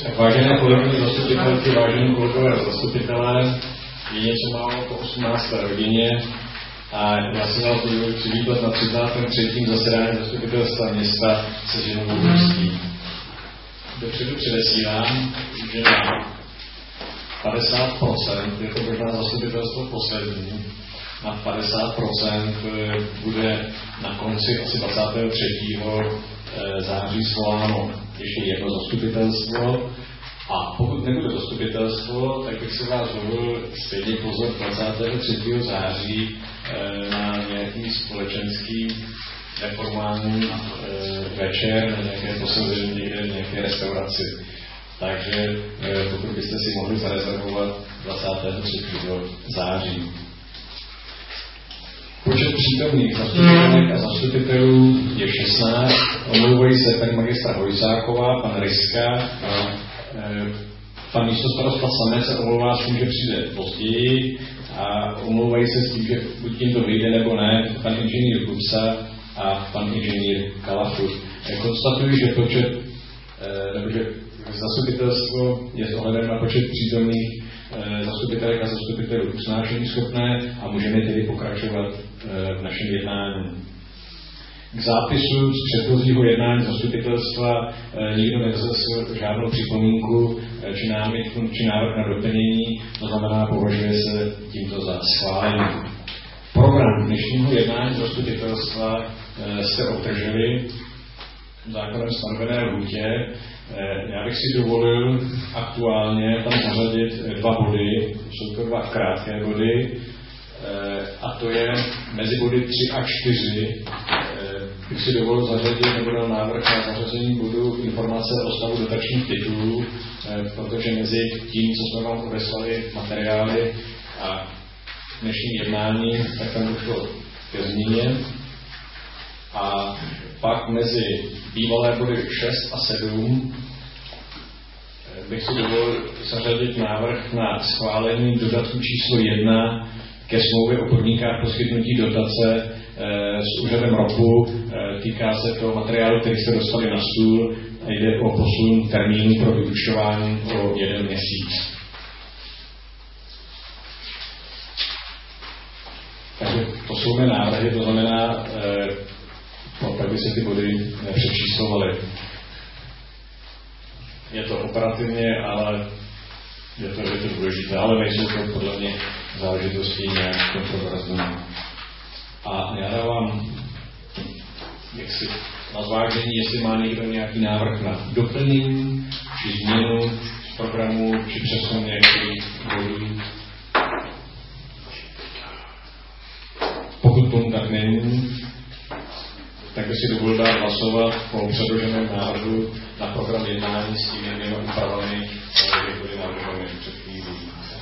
Vážené kolegyně zastupitelky, vážení kolegové zastupitelé, je něco málo po 18. hodině a já se vás budu přivítat na 33. zasedání zastupitelstva města se Žinovou Ústí. Dopředu předesílám, že na 50%, je to možná zastupitelstvo poslední, na 50% bude na konci asi 23. září svoláno ještě jedno zastupitelstvo. A pokud nebude zastupitelstvo, tak bych se vás dovolil stejně pozvat 23. září na nějaký společenský neformální večer, na nějaké posazení někde v nějaké restauraci. Takže pokud byste si mohli zarezervovat 23. září. Počet přítomných zastupitelek a zastupitelů je 16. Omlouvají se paní magistra Hojsáková, pan Ryska a pan místostarosta Samec se omlouvá s tím, že přijde později a omlouvají se s tím, že buď tím to vyjde nebo ne, pan inženýr Kupsa a pan inženýr Kalafut. Konstatuji, že zastupitelstvo je s ohledem na počet přítomných zastupitelek a zastupitelů usnášení schopné a můžeme tedy pokračovat v našem jednání. K zápisu z předchozího jednání zastupitelstva nikdo nevznesl žádnou připomínku či námitku či návrh na doplnění, to znamená, považuje se tímto za schválený. Program dnešního jednání zastupitelstva jste obdrželi v zákonem stanovené lhůtě. Já bych si dovolil aktuálně tam zařadit 2 body, jsou to 2 krátké body, a to je mezi body 3 a 4 bych si dovolil zařadit nebo dal návrh na zařazení bodu informace o stavu dotačních titulů, protože mezi tím, co jsme vám odeslali materiály a dnešním jednání, tak tam došlo ke změně. A pak mezi bývalé body 6 a 7 bych si dovolil zařadit návrh na schválení dodatku číslo 1 ke smlouvě o podmínkách poskytnutí dotace s úřadem ROPu. Týká se to materiálu, který jste dostali na stůl a jde o posun termínu pro vyúčtování o 1 měsíc. Takže to jsou mé návrhy, to znamená, pak by se ty body nepřečíslovaly. Je to operativně, ale je to důležité, ale nejsou to podle mě záležitosti nějak kontroverzní. A já dávám na zvážení, jestli má někdo nějaký návrh na doplnění, či změnu z programu, či přesun nějakých bodů. Pokud tomu tak není, tak by si dovolil dát hlasovat po předloženém návrhu na program jednání s tím dvěma úpravami, které byly navrženy před chvílí.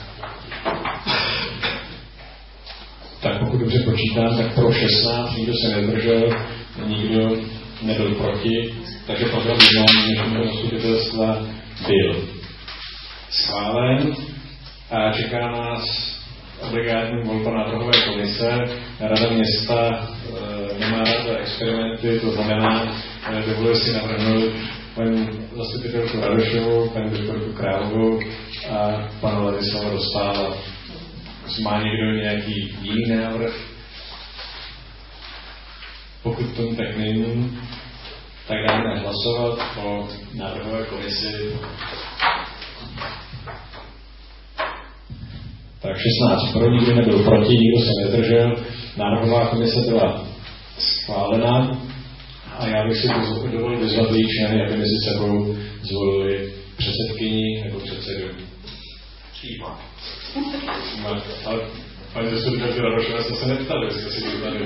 Tak pokud dobře počítám, tak pro 16 nikdo se nezdržel, nikdo nebyl proti, takže program jednání dnešního zastupitelstva byl schválen a čeká nás obligátní volba návrhové komise. Rada města nemá ráda experimenty, to znamená, dovoluje si navrhnout paní zastupitelku Radošovou, paní doktorku Královou a pana Ladislava Dostála. Má někdo nějaký jiný návrh? Pokud tomu tak není, tak dáme hlasovat o návrhové komisi. Tak 16 pro, nikdo nebyl proti, nikdo se nezdržel. Návrhová komise byla schválena a já bych si dovolil vyzvat její členy, aby mezi sebou zvolili předsedkyni nebo předsedu. Ale paní zastupitelky Radošové jste se neptali, jestli si to tady.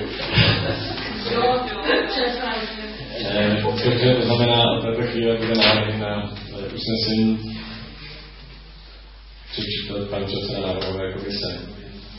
Takže to znamená, v této chvíli bude návrh na usnesení přečítat pan předseda návrhové komise.